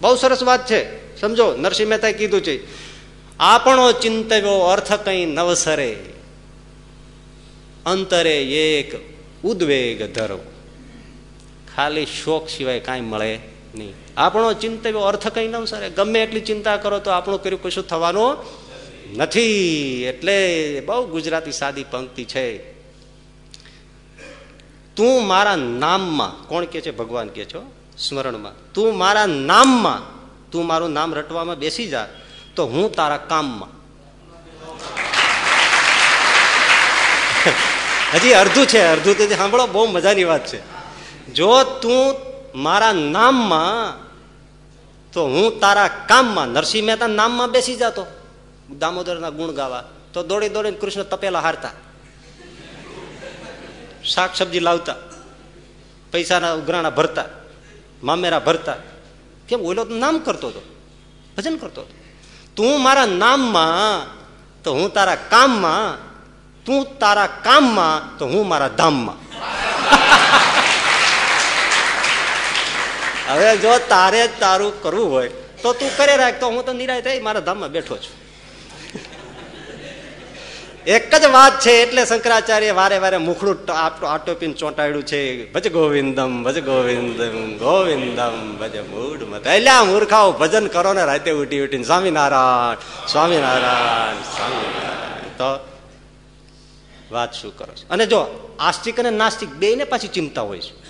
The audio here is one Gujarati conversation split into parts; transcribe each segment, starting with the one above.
બહુ સરસ વાત છે. સમજો, નરસિંહ મહેતાએ કીધું છે, આપણો ચિંતવ્યો અર્થ કઈ નવસરે, અંતરે એક ઉદ્વેગ ધરો. ખાલી શોક સિવાય કાંઈ મળે નહીં. આપણો ચિંતવ્યો અર્થ કઈ નવસરે. ગમે એટલી ચિંતા કરો તો આપણું કર્યું કશું થવાનું નથી. એટલે બહુ ગુજરાતી સાદી પંક્તિ છે. તું મારા નામમાં, કોણ કે છે? ભગવાન કે છો સ્મરણમાં. તું મારા નામમાં, તું મારું નામ રટવામાં બેસી જા તો હું તારા કામમાં. હજી અડધું છે, અડધું તો સાંભળો, બહુ મજાની વાત છે. જો તું મારા નામમાં તો હું તારા કામમાં. નરસિંહ મહેતા નામમાં બેસી જતો દામોદરના ગુણ ગાવા, તો દોડી દોડીને કૃષ્ણ તપેલા હારતા, શાક સબ્જી લાવતા, પૈસાના ઉઘરાણા ભરતા, મામેરા ભરતા. કેમ? ઓલો તો નામ કરતો હતો, ભજન કરતો હતો. તું મારા નામમાં તો હું તારા કામમાં, તું તારા કામમાં તો હું મારા ધામમાં. હવે જો તારે તારું કરવું હોય તો તું કરે રાખ, તો હું તો નિરાય થઈ મારા ધામમાં બેઠો છું. એક જ વાત છે. એટલે શંકરાચાર્ય વારે વારે મુખડું આટોપીને ચોંટાડ્યું છે, ભજ ગોવિંદમ ભજ ગોવિંદમ ગોવિંદમ ભજ મૂઢ મત. એલા મૂર્ખાઓ, ભજન કરો ને રાતે ઉઠી ઉઠીને સ્વામિનારાયણ સ્વામિનારાયણ સ્વામિનારાયણ. તો વાત શું કરો છો? અને જો આસ્તિક અને નાસ્તિક બે ને પાછી ચિંતા હોય છે.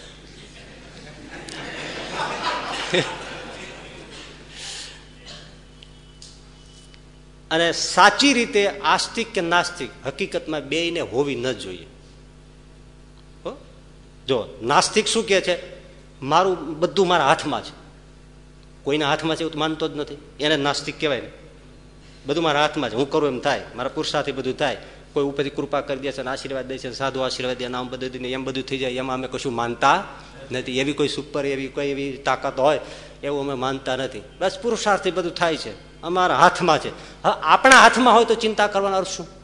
અને સાચી રીતે આસ્તિક કે નાસ્તિક હકીકતમાં બેયને હોવી ન જોઈએ. જો નાસ્તિક શું કે છે? મારું બધું મારા હાથમાં છે. કોઈના હાથમાં છે એવું માનતો જ નથી, એને નાસ્તિક કહેવાય ને. બધું મારા હાથમાં છે, હું કરું એમ થાય, મારા પુરુષાર્થી બધું થાય. કોઈ ઉપરથી કૃપા કરી દે છે, આશીર્વાદ દે છે, સાધુ આશીર્વાદ દે, નામ બધું એમ બધું થઈ જાય. એમાં અમે કશું માનતા નથી. એવી કોઈ સુપર એવી કોઈ એવી તાકાત હોય એવું અમે માનતા નથી. બસ પુરુષાર્થી બધું થાય છે, અમારા હાથમાં છે. હા, આપણા હાથમાં હોય તો ચિંતા કરવાનો અર્થ શું?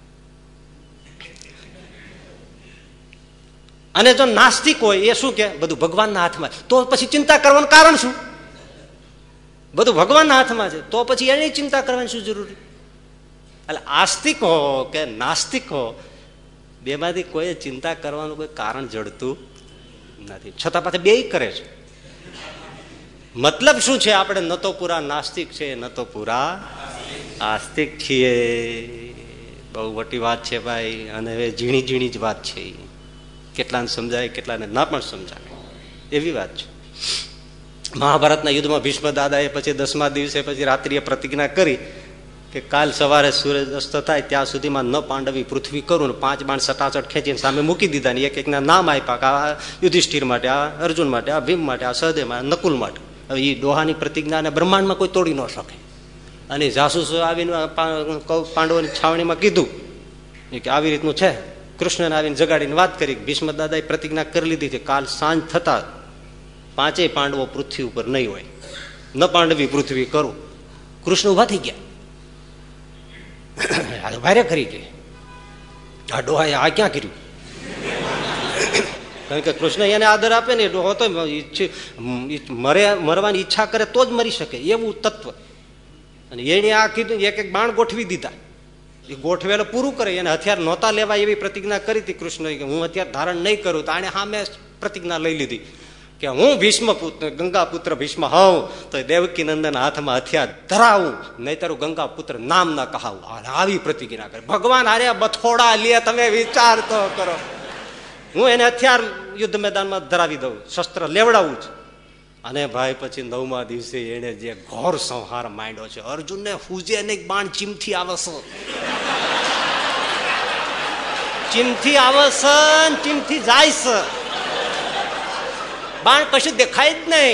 અને જો નાસ્તિક હોય એ શું કે બધું ભગવાનના હાથમાં, તો પછી ચિંતા કરવાનું કારણ શું? બધું ભગવાનના હાથમાં છે તો પછી એની ચિંતા કરવાની શું જરૂર? એટલે આસ્તિક હો કે નાસ્તિક હો, બેમાંથી કોઈ ચિંતા કરવાનું કોઈ કારણ જડતું નથી, છતાં પાછા બે કરે છે. મતલબ શું છે? આપણે ન તો પૂરા નાસ્તિક છે, ન તો પૂરા આસ્તિક છીએ. બહુ મોટી વાત છે ભાઈ. અને હવે ઝીણી ઝીણી જ વાત છે. કેટલાને સમજાય, કેટલાને ના પણ સમજાય, એવી વાત છે. મહાભારતના યુદ્ધમાં ભીષ્મ દાદાએ પછી 10મા દિવસે પછી રાત્રિએ પ્રતિજ્ઞા કરી કે કાલ સવારે સૂરજ અસ્ત થાય ત્યાં સુધીમાં ન પાંડવી પૃથ્વી કરું. 5 બાણ સટાચટ ખેંચીને સામે મૂકી દીધા ને એક એકના નામ આપ્યા. આ યુધિષ્ઠિર માટે, આ અર્જુન માટે, આ ભીમ માટે, આ સહદેવ માટે, નકુલ માટે. હવે એ ડોહાની પ્રતિજ્ઞાને બ્રહ્માંડમાં કોઈ તોડી ન શકે. અને જાસૂસ આવીને પાંડવોની છાવણીમાં કીધું કે આવી રીતનું છે. કૃષ્ણને આવીને જગાડીને વાત કરી. ભીષ્મ દાદાએ પ્રતિજ્ઞા કરી લીધી છે કાલ સાંજ થતા 5 પાંડવો પૃથ્વી ઉપર નહીં હોય, ન પાંડવી પૃથ્વી કરું. કૃષ્ણ ઉભા થઈ ગયા. ભારે કરી કે આ ડોહાએ આ ક્યાં કર્યું? કારણ કે કૃષ્ણ એને આદર આપે ને, ડોહો તો મરવાની ઈચ્છા કરે તો જ મરી શકે એવું તત્વ. અને એને આ કીધું, એક એક બાણ ગોઠવી દીધા. એ ગોઠવેલો પૂરું કરે. એને હથિયાર નહોતા લેવા એવી પ્રતિજ્ઞા કરી હતી કૃષ્ણ કે હું હથિયાર ધારણ નહીં કરું. તો આને સામે પ્રતિજ્ઞા લઈ લીધી કે હું ભીષ્મ પુત્ર ગંગા પુત્ર ભીષ્મ હોઉં તો દેવકી નંદન હાથમાં હથિયાર ધરાવું, નહીં તારું ગંગા પુત્ર નામ ના કહાવું. આવી પ્રતિજ્ઞા કરે. ભગવાન હારે બથોડા લે, તમે વિચાર તો કરો. હું એને હથિયાર યુદ્ધ મેદાનમાં ધરાવી દઉં, શસ્ત્ર લેવડાવું છું. અને ભાઈ પછી 9મા દિવસે એને જે ઘોર સંહાર માંડ્યો છે. અર્જુનને હુજે ને બાણ ચીમથી આવે છે, ચીમથી આવે છે, ચીમથી જાય છે. બાણ કશું દેખાય જ નહીં.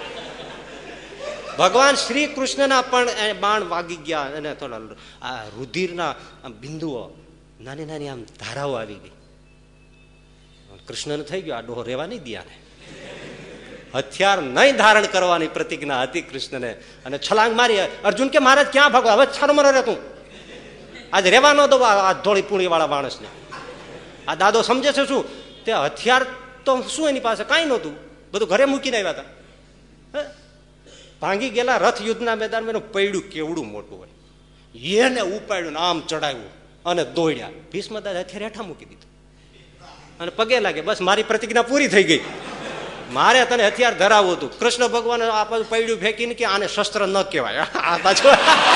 ભગવાન શ્રી કૃષ્ણના પણ બાણ વાગી ગયા અને થોડા આ રુધિરના બિંદુઓ, નાની નાની આમ ધારાઓ આવી ગઈ. કૃષ્ણને થઈ ગયો આ ડોહો રેવા નહીં દિયા ને. હથિયાર નહીં ધારણ કરવાની પ્રતિજ્ઞા હતી કૃષ્ણને. અને છલાંગ મારી. અર્જુન કે મહારાજ ક્યાં ભાગો? હવે છરમરો રે તું, આજ રેવા ન દો આ ધોળી પૂણી વાળા માણસને. આ દાદો સમજે છે શું? તે હથિયાર તો શું એની પાસે કાંઈ નહોતું, બધું ઘરે મૂકીને આવ્યા હતા. ભાંગી ગયેલા રથ યુદ્ધના મેદાનમાં એનું પૈડું કેવડું મોટું હોય, એને ઉપાડ્યું ને આમ ચડાવ્યું અને દોડ્યા. ભીષ્મ દાદા હથિયાર હેઠા મૂકી દીધું અને પગે લાગે, બસ મારી પ્રતિજ્ઞા પૂરી થઈ ગઈ, મારે તને હથિયાર ધરાવવું હતું. કૃષ્ણ ભગવાન આ પૈડું ફેંકીને કે આને શસ્ત્ર ન કહેવાય, આ પાછું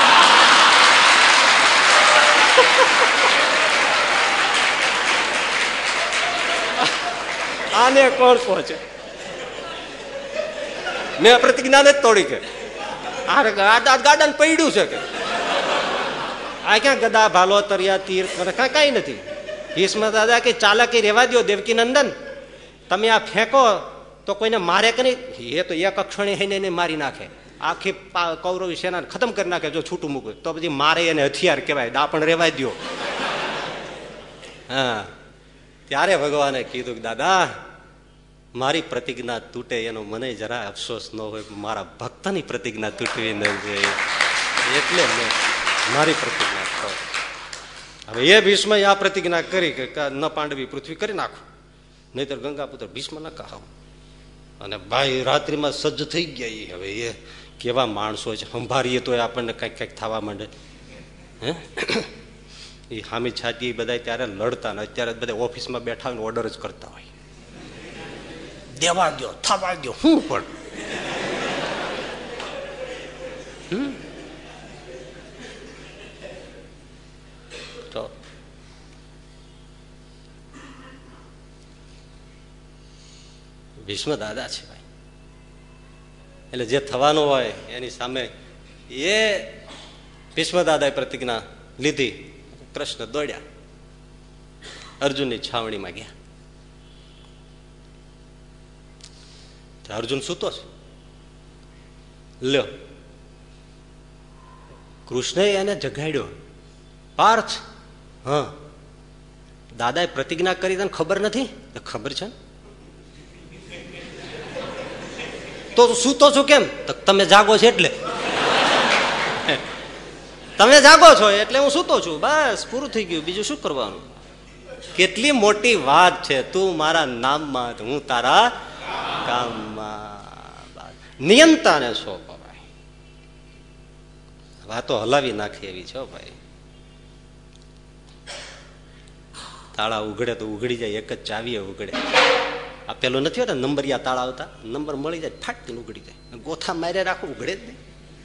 આને કોણ પહોંચે? મેં પ્રતિજ્ઞા જ તોડી કે આ ગાર્ડન પડ્યું છે કે આ ક્યાં ગદા ભાલો તરિયા તીર કઈ નથી. ભીષ્મ દાદા કે ચાલકી રેવા દો દેવકી નંદન, તમે આ ફેંકો તો કોઈને મારે કે નહીં, એ તો એક અક્ષણે એને મારી નાખે, આખી કૌરવી સેના ખતમ કરી નાખે જો છૂટું મૂકે તો પછી મારે એને હથિયાર કહેવાય, દાપણ રેવા દો. હા, ત્યારે ભગવાને કીધું કે દાદા મારી પ્રતિજ્ઞા તૂટે એનો મને જરા અફસોસ ન હોય, મારા ભક્તની પ્રતિજ્ઞા તૂટવી ન જોઈએ, એટલે મેં મારી પ્રતિજ્ઞા કહું. હવે એ ભીષ્મ આ પ્રતિજ્ઞા કરી કે ન પાંડવી પૃથ્વી કરી નાખું, નહીતર ગંગાપુત્ર ભીષ્મ ન કહાવ. અને ભાઈ રાત્રિમાં સજ્જ થઈ ગયા. હવે એ કેવા માણસો છે, સંભાળીએ તો આપણને કંઈક કંઈક થવા માંડે. હે એ હામી છાતી બધા ત્યારે લડતા ને અત્યારે બધા ઓફિસમાં બેઠા હોય ઓર્ડર જ કરતા હોય, દેવા દો થવા દો. હું પણ તો ભીષ્મ દાદા છે ભાઈ, એટલે જે થવાનું હોય એની સામે એ ભીષ્મ દાદાએ પ્રતિજ્ઞા લીધી. કૃષ્ણ દોડ્યા, અર્જુનની છાવણીમાં ગયા. અર્જુન સૂતો છે, લ્યો કૃષ્ણએ એને જગાડ્યો. પાર્થ, હા દાદાએ પ્રતિજ્ઞા કરી તને ખબર નથી? ખબર છે. તો સૂતો છું કેમ? તમે જાગો છો એટલે, તમે જાગો છો એટલે હું સૂતો છું, બસ પૂરું થઈ ગયું, બીજું શું કરવાનું? કેટલી મોટી વાત છે, તું મારા નામમાં હું તારા કામમાં. નિયંતાને સોંપો ભાઈ, વાતો હલાવી નાખી એવી છે ભાઈ. તાળા ઉઘડે તો ઉઘડી જાય, એક જ ચાવીએ ઉઘડે. આ પેલું નથી હોતા નંબરિયા તાળા આવતા, નંબર મળી જાય ફાટતીને ઉઘડી જાય, ગોથા મારે રાખો ઉઘડે જ નહીં.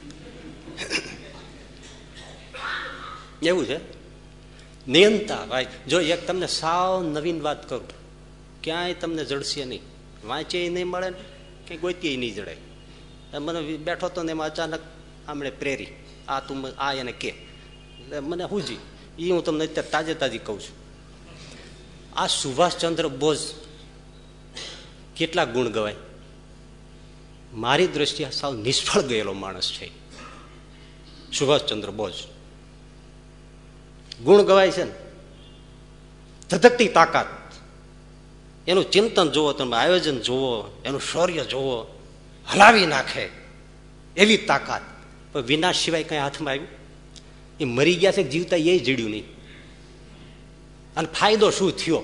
એવું છે નિયંતા ભાઈ. જો એક તમને સાવ નવીન વાત કરું, ક્યાંય તમને જડશે નહીં, વાંચે નહીં મળે ને ક્યાંય ગોતીએ નહીં જડાય. મને બેઠો તો ને એમાં અચાનક આમણે પ્રેરી, આ તું આ એને કે મને હુજી, એ હું તમને અત્યારે તાજે તાજી કહું છું. આ સુભાષચંદ્ર બોઝ કેટલા ગુણ ગવાય, મારી દ્રષ્ટિએ સાવ નિષ્ફળ ગયેલો માણસ છે સુભાષચંદ્ર બોઝ. ગુણ ગવાય છે ને, ધધકતી તાકાત, એનું ચિંતન જુઓ તમે, આયોજન જુઓ, એનું શૌર્ય જુઓ, હલાવી નાખે એવી તાકાત. પણ વિનાશ સિવાય કઈ હાથમાં આવ્યું? એ મરી ગયા છે જીવતા એ જીડ્યું નહીં. અને ફાયદો શું થયો?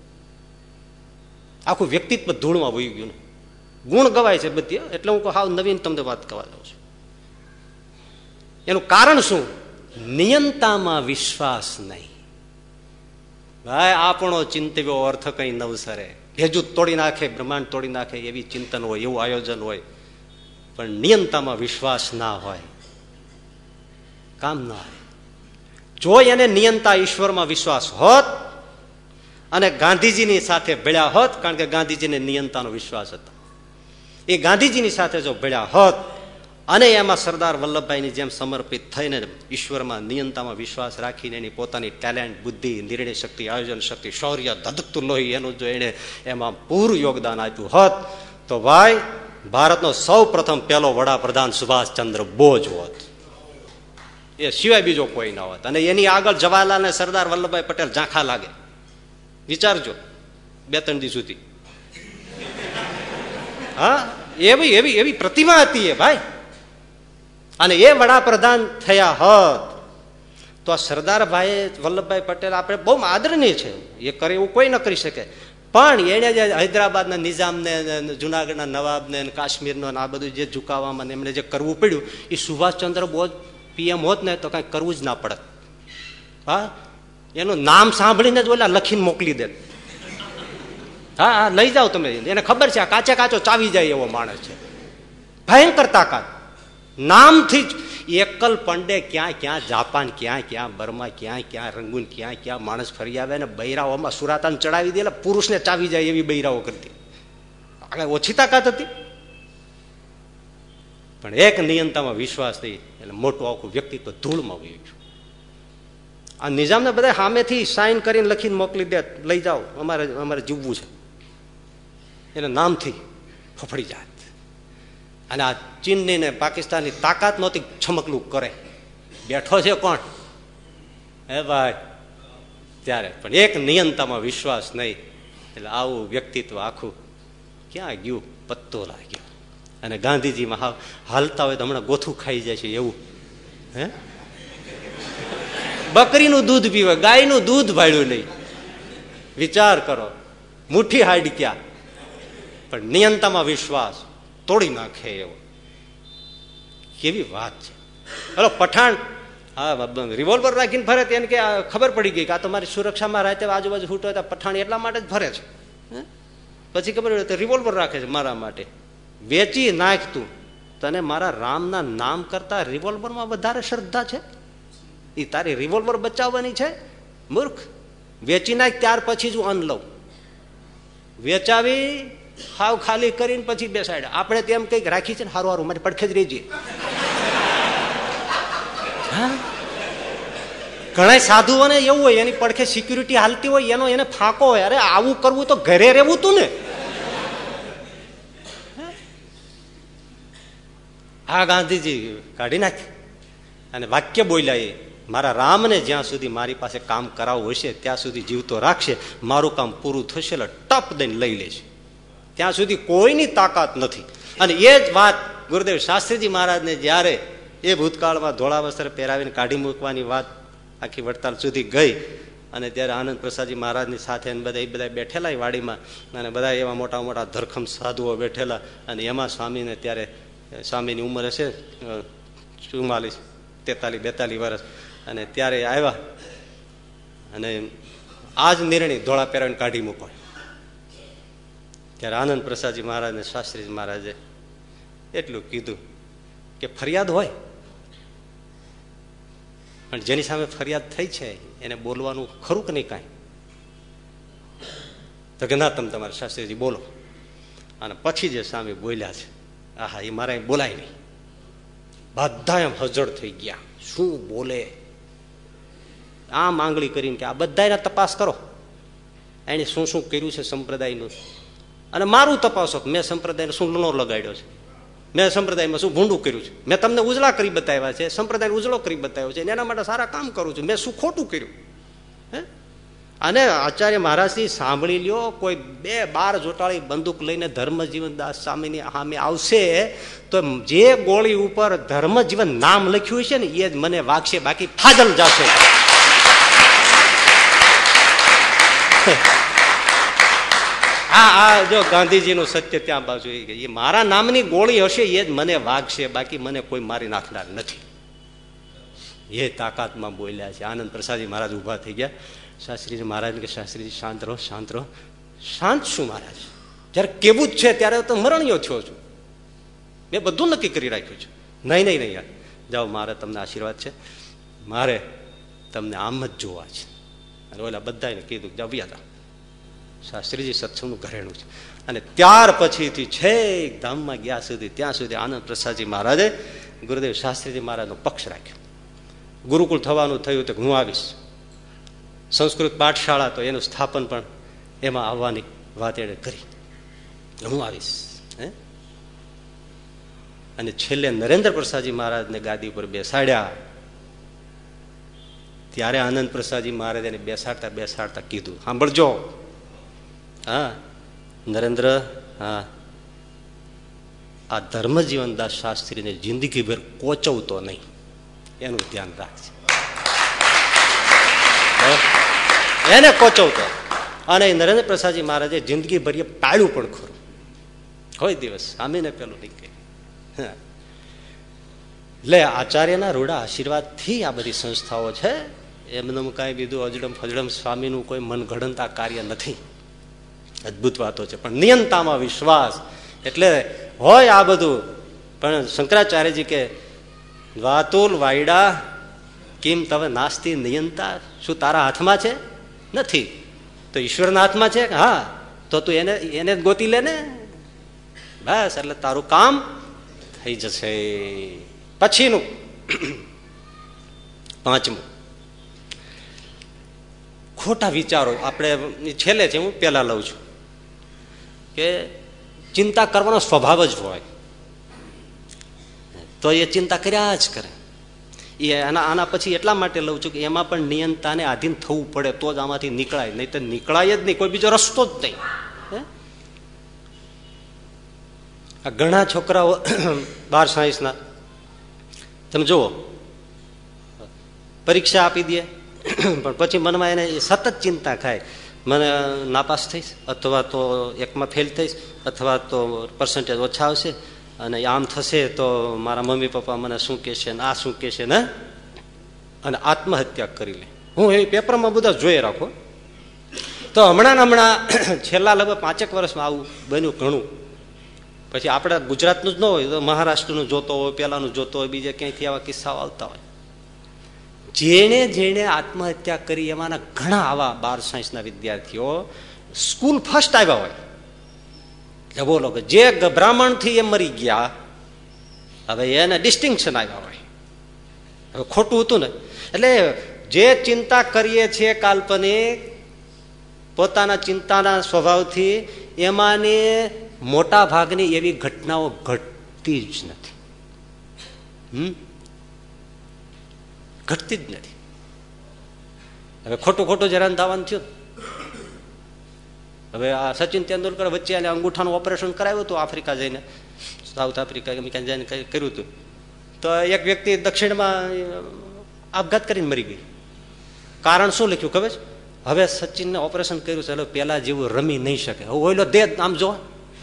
આખું વ્યક્તિત્વ ધૂળમાં વહી ગયું. ગુણ ગવાય છે બધી, એટલે હું હાવ નવીન તમને વાત કરવા જાઉં છું. એનું કારણ શું? નિયંતામાં વિશ્વાસ નહીં ભાઈ. આપણો ચિંતવ્યો અર્થ કઈ નવસરે, ભેજું તોડી નાખે, બ્રહ્માંડ તોડી નાખે એવી ચિંતન હોય, એવું આયોજન હોય, પણ નિયંતામાં વિશ્વાસ ના હોય, કામ ના હોય. જો એને નિયંતા ઈશ્વરમાં વિશ્વાસ હોત અને ગાંધીજીની સાથે ભળ્યા હોત, કારણ કે ગાંધીજીને નિયંતાનો વિશ્વાસ હતો, એ ગાંધીજીની સાથે જો ભળ્યા હોત અને એમાં સરદાર વલ્લભભાઈની જેમ સમર્પિત થઈને ઈશ્વરમાં નિયંતામાં વિશ્વાસ રાખીને એની પોતાની ટેલેન્ટ, બુદ્ધિ, નિર્ણય શક્તિ, આયોજન શક્તિ, શૌર્ય, ધધકતું લોહી એનું જો એને એમાં પૂરું યોગદાન આપ્યું હોત તો ભાઈ ભારતનો સૌ પ્રથમ પહેલો વડાપ્રધાન સુભાષચંદ્ર બોઝ હોત, એ સિવાય બીજો કોઈ ના હોત. અને એની આગળ જવાહરલાલ અને સરદાર વલ્લભભાઈ પટેલ ઝાંખા લાગે, વિચારજો 2-3 દિવસ સુધી. હા, એવી એવી એવી પ્રતિમા હતી એ ભાઈ. અને એ વડાપ્રધાન થયા હોત તો આ સરદારભાઈ વલ્લભભાઈ પટેલ આપણે બહુ આદરણીય છે, એ કરે એવું કોઈ ન કરી શકે, પણ એને જે હૈદરાબાદના નિઝામને, જુનાગઢના નવાબને, કાશ્મીરનો આ બધું જે ઝુકાવામાં એમણે જે કરવું પડ્યું, એ સુભાષચંદ્ર બોઝ પીએમ હોત ને તો કાંઈ કરવું જ ના પડત. હા, એનું નામ સાંભળીને જ ઓલા લખીને મોકલી દે. હા હા, લઈ જાઓ તમે. એને ખબર છે આ કાચે કાચો ચાવી જાય એવો માણસ છે, ભયંકર તાકાત. નામથી જ એકલ પંડે ક્યાં ક્યાં, જાપાન ક્યાં ક્યાં, બર્મા ક્યાં ક્યાં, રંગૂન ક્યાં ક્યાં માણસ ફરી આવે ને બૈરાઓમાં સુરાતાન ચડાવી દે, એટલે પુરુષને ચાવી જાય એવી બૈરાઓ કરતી. આગળ ઓછી તાકાત હતી, પણ એક નિયંતામાં વિશ્વાસ થઈ એટલે મોટું આખું વ્યક્તિત્વ ધૂળમાં વહી ગયું. આ નિઝામને બધા સામેથી સાઇન કરીને લખીને મોકલી દે, લઈ જાઓ, અમારે જીવવું છે. એના નામથી ફફડી જાત. અને આ ચીનની ને પાકિસ્તાનની તાકાત નહોતી છમકલું કરે. બેઠો છે કોણ? હે ભાઈ, ત્યારે પણ એક નિયંતામાં વિશ્વાસ નહીં એટલે આવું વ્યક્તિત્વ આખું ક્યાં ગયું, પત્તો લાગ્યો. અને ગાંધીજીમાં હાલતા હોય તો હમણાં ગોથું ખાઈ જાય છે એવું. હે, બકરીનું દૂધ પીવે, ગાયનું દૂધ ભાડ્યું નહીં. વિચાર કરો, મુઠ્ઠી હાડ ક્યાં, પણ નિયંતામાં વિશ્વાસ તોડી નાખે એવો. કેવી વાત છે. હલો, પઠાણ રિવોલ્વર રાખીને ફરે, તેને કે ખબર પડી ગઈ કે આ તો મારી સુરક્ષામાં રાતે આજુબાજુ છૂટો હોય, પઠાણ એટલા માટે જ ફરે છે. પછી ખબર પડે રિવોલ્વર રાખે છે મારા માટે. વેચી નાખ તું, તને મારા રામના નામ કરતા રિવોલ્વરમાં વધારે શ્રદ્ધા છે? એ તારી રિવોલ્વર બચાવવાની છે? મૂર્ખ, વેચી નાખ, ત્યાર પછી જ હું અન્ન લઉં. વેચાવી હાવ ખાલી કરીને પછી બેસાડ્યા. આપણે તેમ કઈક રાખી છે ને, હારું હારું મારી પડખે જ રહેજે. ઘણા સાધુઓને એવું હોય, એની પડખે સિક્યુરિટી હાલતી હોય, એનો એને ફાંકો હોય. અરે આવું કરવું તો ઘરે રહેવું તું ને. આ ગાંધીજી કાઢી નાખી અને વાક્ય બોલ્યા, એ મારા રામને જ્યાં સુધી મારી પાસે કામ કરાવવું હશે ત્યાં સુધી જીવતો રાખશે, મારું કામ પૂરું થશે એટલે ટપ દઈને લઈ લેશે. ત્યાં સુધી કોઈની તાકાત નથી. અને એ જ વાત ગુરુદેવ શાસ્ત્રીજી મહારાજને જયારે એ ભૂતકાળમાં ધોળા વસ્ત્ર પહેરાવીને કાઢી મૂકવાની વાત આખી વડતાલ સુધી ગઈ, અને ત્યારે આનંદ પ્રસાદજી મહારાજની સાથે બધા બેઠેલા વાડીમાં, અને બધા એવા મોટા મોટા ધરખમ સાધુઓ બેઠેલા, અને એમાં સ્વામીને ત્યારે સ્વામીની ઉંમર હશે 44, 43, 42 વર્ષ, અને ત્યારે આવ્યા અને આ જ નિર્ણય ધોળા પહેરાવીને કાઢી મૂકો. ત્યારે આનંદ પ્રસાદજી મહારાજને શાસ્ત્રીજી મહારાજે એટલું કીધું કે ફરિયાદ હોય, પણ જેની સામે ફરિયાદ થઈ છે એને બોલવાનું ખરું કે નહીં કાંઈ? તો કે ના, તમે તમારા શાસ્ત્રીજી બોલો. અને પછી જે સ્વામી બોલ્યા છે, આહા, એ મારા બોલાય નહીં. બધા એમ હજળ થઈ ગયા, શું બોલે? આમ આંગળી કરીને કે આ બધાને તપાસ કરો, એને શું શું કર્યું છે સંપ્રદાયનું, અને મારું તપાસો મેં સંપ્રદાયને શું ન લગાડ્યો છે, મેં સંપ્રદાયમાં શું ભૂંડું કર્યું છે, મેં તમને ઉજળા કરી બતાવ્યા છે, સંપ્રદાય ઉજળો કરી બતાવ્યો છે, એના માટે સારા કામ કરું છું, મેં શું ખોટું કર્યું? હે, અને આચાર્ય મહારાજથી સાંભળી લ્યો, કોઈ 2-12 જોટાળી બંદૂક લઈને ધર્મજીવનદાસ સ્વામીની સામે આવશે તો જે ગોળી ઉપર ધર્મજીવન નામ લખ્યું છે ને એ જ મને વાગશે, બાકી ફાજલ જશે. આ જો ગાંધીજીનું સત્ય ત્યાં બાજુ એ મારા નામની ગોળી હશે એ જ મને વાગશે, બાકી મને કોઈ મારી નાખનાર નથી. એ તાકાતમાં બોલ્યા છે. આનંદ પ્રસાદજી મહારાજ ઉભા થઈ ગયા. શાસ્ત્રીજી મહારાજ કે શાસ્ત્રીજી શાંત રહો, શાંત રહો. શાંત શું મહારાજ? જયારે કેવું જ છે ત્યારે તો મરણિયો થયો છું, મેં બધું નક્કી કરી રાખ્યું છે. નહીં નહીં નહીં યાર, જાઓ, મારે તમને આશીર્વાદ છે, મારે તમને આમ જ જોવા છે. અને ઓલા બધાને કીધું જાઓ વ્યા જાઓ. શાસ્ત્રીજી સત્સંગનું ઘરેણું છે. અને ત્યાર પછીથી છેક ધામમાં ગયા સુધી ત્યાં સુધી આનંદ પ્રસાદજી મહારાજે ગુરુદેવ શાસ્ત્રીજી મહારાજનો પક્ષ રાખ્યો. ગુરુકુળ થવાનું થયું તો હું આવીશ. સંસ્કૃત પાઠશાળા તો એનું સ્થાપન પણ એમાં આવવાની વાત એણે કરી, હું આવીશ. અને છેલ્લે નરેન્દ્ર પ્રસાદજી મહારાજને ગાદી ઉપર બેસાડ્યા ત્યારે આનંદ પ્રસાદજી મહારાજ એને બેસાડતા બેસાડતા કીધું, સાંભળજો, હા નરેન્દ્ર, હા આ ધર્મજીવનદાસ શાસ્ત્રીને જિંદગીભર કોચવતો નહીં, એનું ધ્યાન રાખજે. એને કોચવતો અને નરેન્દ્ર પ્રસાદજી મહારાજે જિંદગી ભરીએ પાળ્યું પણ ખરું, કોઈ દિવસ સામીને પેલું નહીં કહે. એટલે આચાર્યના રૂડા આશીર્વાદથી આ બધી સંસ્થાઓ છે. એમને કાંઈ બીજું અજડમ ફજડમ સ્વામીનું કોઈ મનગઢંતા કાર્ય નથી. અદભુત વાતો છે. પણ નિયંતામાં વિશ્વાસ એટલે હોય આ બધું. પણ શંકરાચાર્યજી કે વાતુલ વાયડા કેમ તવે નાસ્તી નિયંતા, શું તારા હાથમાં છે? નથી. તો ઈશ્વરના હાથમાં છે? હા. તો તું એને ગોતી લે ને, બસ એટલે તારું કામ થઈ જશે. પછીનું પાંચમું, ખોટા વિચારો. આપણે છેલ્લે છે, હું પેલા લઉં છું કે ચિંતા કરવાનો સ્વભાવ જ હોય તો એ ચિંતા કર્યા જ કરે. એ આના પછી એટલા માટે લઉં છું કે એમાં પણ નિયંતાને આધીન થવું પડે તો જ આમાંથી નીકળાય, નહીં તો નીકળાય જ નહીં, કોઈ બીજો રસ્તો જ નહીં. આ ઘણા છોકરાઓ 12 સાયન્સના તમે જુઓ, પરીક્ષા આપી દે પણ પછી મનમાં એને સતત ચિંતા થાય, મને નાપાસ થઈશ, અથવા તો એકમાં ફેલ થઈશ, અથવા તો પર્સન્ટેજ ઓછા આવશે, અને આમ થશે તો મારા મમ્મી પપ્પા મને શું કહેશે ને આ શું કહેશે ને, અને આત્મહત્યા કરી લે. હું એ પેપરમાં બધા જોઈ રાખો. તો હમણાં છેલ્લા લગભગ 5 વર્ષમાં આવું બન્યું ઘણું. પછી આપણા ગુજરાતનું જ ન હોય તો મહારાષ્ટ્રનું જોતો હોય, પેલાનું જોતો હોય, બીજે ક્યાંયથી આવા કિસ્સાઓ આવતા હોય. જેણે આત્મહત્યા કરી એમાંના ઘણા આવા 12 સાયન્સના વિદ્યાર્થીઓ સ્કૂલ ફર્સ્ટ આવ્યા હોય. એટલે બોલો કે જે બ્રાહ્મણથી એ મરી ગયા, હવે એને ડિસ્ટિંક્શન આવ્યા હોય. હવે ખોટું હતું ને. એટલે જે ચિંતા કરીએ છીએ કાલ્પનિક, પોતાના ચિંતાના સ્વભાવથી, એમાંની મોટા ભાગની એવી ઘટનાઓ ઘટતી જ નથી. ઘટતી જ નથી. હવે ખોટું જરાન ધાવાનું થયું. હવે આ સચિન તેંડુલકર વચ્ચે અંગૂઠાનું ઓપરેશન કરાવ્યું હતું આફ્રિકા જઈને, સાઉથ આફ્રિકા જઈને કર્યું હતું. તો એક વ્યક્તિ દક્ષિણમાં આપઘાત કરીને મરી ગઈ. કારણ શું લખ્યું ખબર છે? હવે સચિનને ઓપરેશન કર્યું છે, પેલા જેવું રમી નહીં શકે. ઓઈલો દે આમ જો,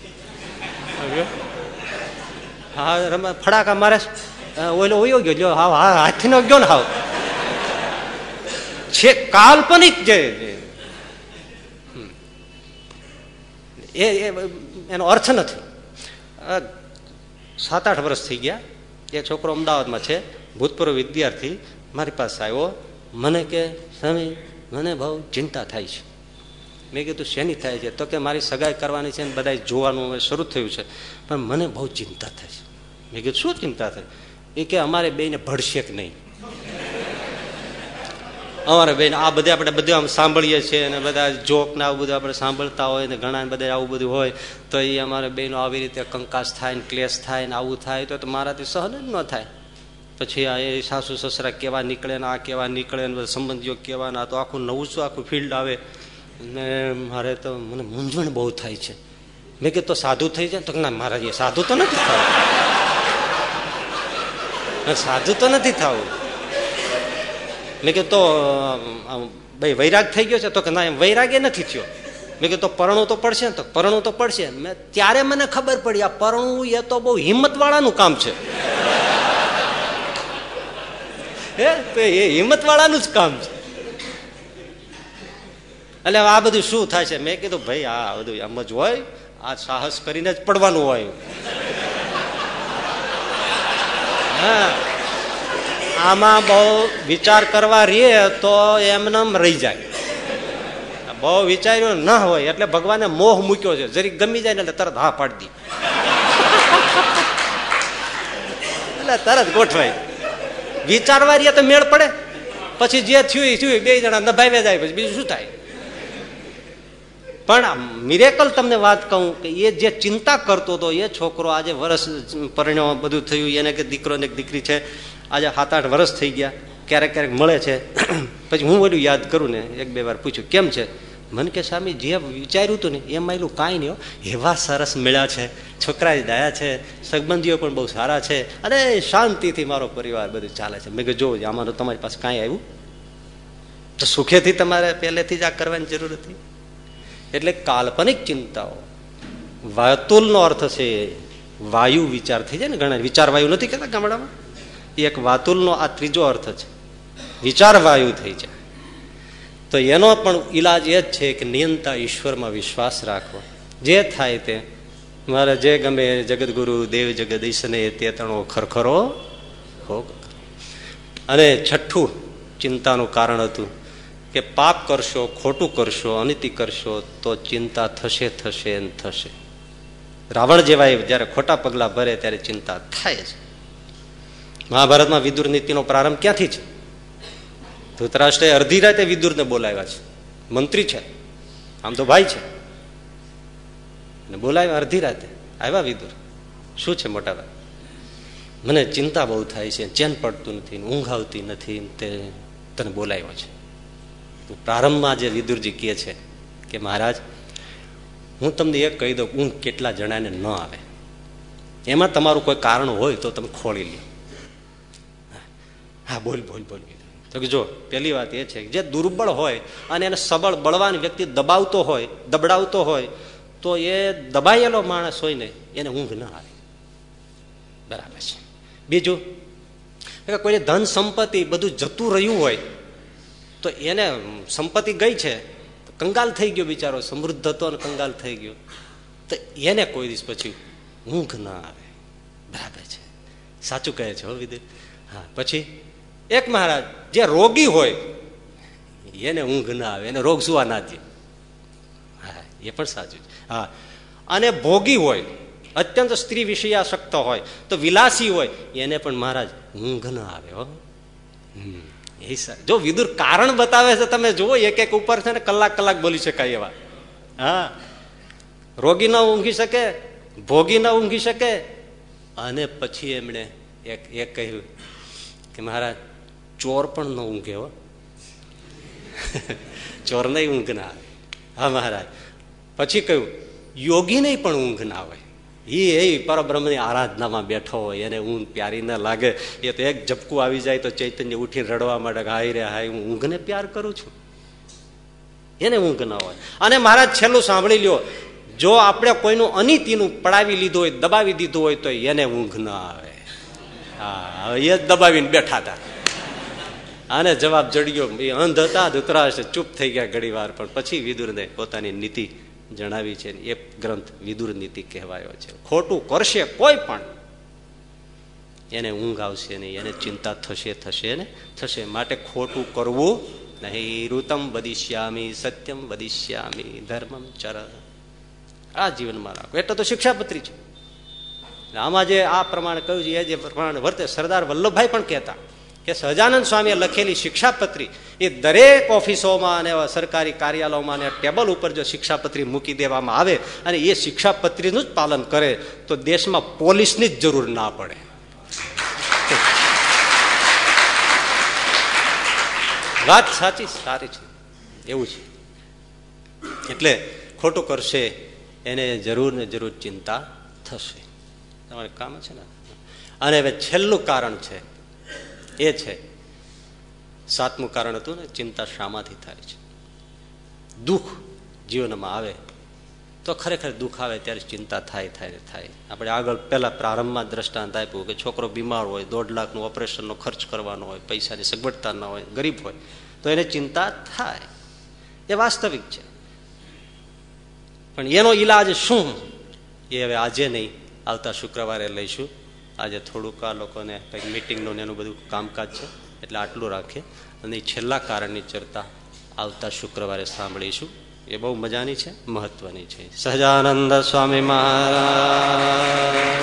હા રમા ફડાકા મારે, ઓઈલો ઓયો ગયો, હાવ હાથનો ગયો ને, હાવ છે કાલ્પનિક. જે એનો અર્થ નથી. 7-8 વર્ષ થઈ ગયા. એક છોકરો અમદાવાદમાં છે, ભૂતપૂર્વ વિદ્યાર્થી, મારી પાસે આવ્યો. મને કે સ્વામી મને બહુ ચિંતા થાય છે. મેં કીધું શેની થાય છે? તો કે મારી સગાઈ કરવાની છે ને બધા જોવાનું હવે શરૂ થયું છે, પણ મને બહુ ચિંતા થાય છે. મેં કીધું શું ચિંતા થાય? એ કે અમારે બેને ભળશે કે નહીં. અમારે બેન આ બધે આપણે બધું આમ સાંભળીએ છીએ અને બધા જોક ને આવું બધું આપણે સાંભળતા હોય ને ઘણા બધા આવું બધું હોય તો એ અમારે બેનો આવી રીતે કંકાસ થાય ને ક્લેશ થાય ને આવું થાય તો મારાથી સહન જ ન થાય. પછી આ એ સાસુ સસરા કેવા નીકળે ને આ કેવા નીકળે ને સંબંધીઓ કેવા ને આ તો આખું નવું શું આખું ફિલ્ડ આવે ને મારે તો મને મૂંઝવણ બહુ થાય છે. મેં કીધું તો સાધુ થઈ જાય? તો ના મારા એ સાધુ તો નથી થવું, સાધુ તો નથી થવું. મેં કીધું તો ભાઈ વૈરાગ થઈ ગયો છે? તો કે ના એમ વૈરાગ એ નથી થયો. મેં કીધું તો પરણવું તો પડશે ને? તો પરણવું તો પડશે. ત્યારે મને ખબર પડી આ પરણવું એ તો બહુ હિંમત વાળાનું કામ છે. તો એ હિંમત વાળાનું જ કામ છે. એટલે આ બધું શું થાય છે? મેં કીધું ભાઈ આ બધું એમ જ હોય, આ સાહસ કરીને જ પડવાનું હોય. હા, આમાં બહુ વિચાર કરવા રહીએ તો એમને રહી જાય. બહુ વિચાર્યું ન હોય એટલે ભગવાને મોહ મૂક્યો છે, જરી ગમી જાય ને એટલે તરત હા પાડી દે, એટલે તરત ગોઠવાય. વિચારવા રહીએ તો મેળ પડે, પછી જે થયું બે જણા નભાવ્યા જાય, પછી બીજું શું થાય? પણ મિરેકલ તમને વાત કહું કે એ જે ચિંતા કરતો હતો એ છોકરો આજે વર્ષ પરિણામ બધું થયું, એને કે દીકરો ને દીકરી છે, આજે 7-8 વર્ષ થઈ ગયા, ક્યારેક ક્યારેક મળે છે. પછી હું બધું યાદ કરું ને 1-2 વાર પૂછ્યું કેમ છે? મને કે સ્વામી જે વિચાર્યું હતું ને એમાં એલું કાંઈ નહીં, એવા સરસ મળ્યા છે, છોકરા દયા છે, સંબંધીઓ પણ બહુ સારા છે, અને શાંતિથી મારો પરિવાર બધું ચાલે છે. મેં કહ્યું જો આમાં તો તમારી પાસે કાંઈ આવ્યું તો સુખેથી તમારે પહેલેથી જ આ કરવાની જરૂર હતી. એટલે કાલ્પનિક ચિંતાઓ. વાતુલનો અર્થ છે વાયુ વિચાર થઈ જાય ને, ઘણા વિચાર વાયુ નથી કહેતા ગામડામાં, એ એક વાતુલનો આ ત્રીજો અર્થ છે, વિચાર વાયુ થઈ જાય. તો એનો પણ ઈલાજ એ જ છે કે નિયંતા ઈશ્વરમાં વિશ્વાસ રાખવો. જે થાય તે મારે જે ગમે જગદગુરુ દેવ જગદીશને તે તણો ખરખરો ભોગ. અને છઠ્ઠું ચિંતાનું કારણ હતું કે પાપ કરશો, ખોટું કરશો, અનિતિ કરશો તો ચિંતા થશે થશે ને થશે. રાવણ જેવા જયારે ખોટા પગલા ભરે ત્યારે ચિંતા થાય છે. મહાભારતમાં વિદુર નીતિનો પ્રારંભ ક્યાંથી છે? ધૃતરાષ્ટ્રે અડધી રાતે વિદુરને બોલાવ્યા છે. મંત્રી છે, આમ તો ભાઈ છે, બોલાવ્યા અડધી રાતે. આવ્યા વિદુર, શું છે મોટા ભાઈ? મને ચિંતા બહુ થાય છે, ચેન પડતું નથી, ઊંઘ આવતી નથી, તે તને બોલાવ્યો છે. પ્રારંભમાં જે વિદુરજી કહે છે કે મહારાજ, હું તમને એ કહી દઉં, ઊંઘ કેટલા જણાને ન આવે, એમાં તમારું કોઈ કારણ હોય તો તમે ખોળી લો. હા બોલ બોલ બોલ. તો કે જો પેલી વાત એ છે કે જે દુર્બળ હોય અને એને સબળ બળવાન વ્યક્તિ દબાવતો હોય, દબડાવતો હોય, તો એ દબાયેલો માણસ હોય ને એને ઊંઘ ન આવે. બરાબર છે. બીજું, કોઈ ધન સંપત્તિ બધું જતું રહ્યું હોય તો એને સંપત્તિ ગઈ છે, કંગાલ થઈ ગયો બિચારો, સમૃદ્ધ હતો અને કંગાલ થઈ ગયો, તો એને કોઈ દિવસ પછી ઊંઘ ન આવે. બરાબર છે, સાચું કહે છે હો વિદુર. હા, પછી એક મહારાજ જે રોગી હોય એને ઊંઘ ના આવે, એને રોગ સુવા ના દે. હા, એ પણ સાચું છે. હા, અને ભોગી હોય, અત્યંત સ્ત્રી વિષયાસક્ત હોય, તો વિલાસી હોય, એને પણ મહારાજ ઊંઘ ના આવે. હો, જો વિદુર કારણ બતાવે છે, તમે જુઓ એક એક ઉપર છે ને કલાક કલાક બોલી શકાય એવા. હા, રોગી ના ઊંઘી શકે, ભોગી ના ઊંઘી શકે. અને પછી એમણે એક કહ્યું કે મહારાજ ચોર પણ ન ઊંઘે. હો, ચોર નહીં ઊંઘ ના આવે. હા મહારાજ. પછી કહ્યું યોગી નહીં પણ ઊંઘ ના હોય. એ પરબ્રહ્મની આરાધનામાં બેઠો હોય, એને ઊંઘ પ્યારી ના લાગે. એ તો એક ઝપકું આવી જાય તો ચૈતન્ય ઉઠીને રડવા માંડે, હાય રે હાય, હું ઊંઘને પ્યાર કરું છું. એને ઊંઘ ના હોય. અને મહારાજ છેલ્લું સાંભળી લ્યો, જો આપણે કોઈનું અનિતિનું પડાવી લીધું હોય, દબાવી દીધું હોય, તો એને ઊંઘ ના આવે. હા, એ જ દબાવીને બેઠા હતા. આને જવાબ જડ્યો. એ અંધ હતા, ધૃતરાષ્ટ્ર ચૂપ થઈ ગયા ઘડી વાર, પણ પછી વિદુરને પોતાની નીતિ જણાવી છે. એ ગ્રંથ વિદુર નીતિ કહેવાયો છે. ખોટું કરશે કોઈ પણ એને ઊંઘ આવશે નહીં, એને ચિંતા થશે થશે ને થશે. માટે ખોટું કરવું નહીં. ઋતમ વદિષ્યામી, સત્યમ વદિષ્યામી, ધર્મમ ચર. આ જીવનમાં રાખો. એટલે તો શિક્ષાપત્રી છે. આમાં જે આ પ્રમાણે કહ્યું છે એ જે પ્રમાણે વર્તે. સરદાર વલ્લભભાઈ પણ કહેતા કે સહજાનંદ સ્વામીએ લખેલી શિક્ષાપત્રી એ દરેક ઓફિસોમાં અને સરકારી કાર્યાલયોમાં અને ટેબલ ઉપર જો શિક્ષાપત્રી મૂકી દેવામાં આવે અને એ શિક્ષાપત્રીનું જ પાલન કરે તો દેશમાં પોલીસની જ જરૂર ના પડે. વાત સાચી, સારી છે, એવું છે. એટલે ખોટું કરશે એને જરૂર ને જરૂર ચિંતા થશે. તમારે કામ છે ને. અને હવે છેલ્લું કારણ છે એ છે, સાતમું કારણ હતું ને, ચિંતા શામાંથી થાય છે? દુઃખ જીવનમાં આવે તો ખરેખર દુઃખ આવે ત્યારે ચિંતા થાય થાય થાય. આપણે આગળ પહેલા પ્રારંભમાં દ્રષ્ટાંત આપ્યું કે છોકરો બીમાર હોય, 1.5 લાખનું ઓપરેશનનો ખર્ચ કરવાનો હોય, પૈસાની સગવડતા ના હોય, ગરીબ હોય, તો એને ચિંતા થાય. એ વાસ્તવિક છે. પણ એનો ઈલાજ શું એ હવે આજે નહીં, આવતા શુક્રવારે લઈશું. આજે થોડુંક આ લોકોને કંઈક મિટિંગનું એનું બધું કામકાજ છે, એટલે આટલું રાખીએ. અને છેલ્લા કારણની ચર્ચા આવતા શુક્રવારે સાંભળીશું. એ બહુ મજાની છે, મહત્વની છે. સહજાનંદ સ્વામી મહારાજ.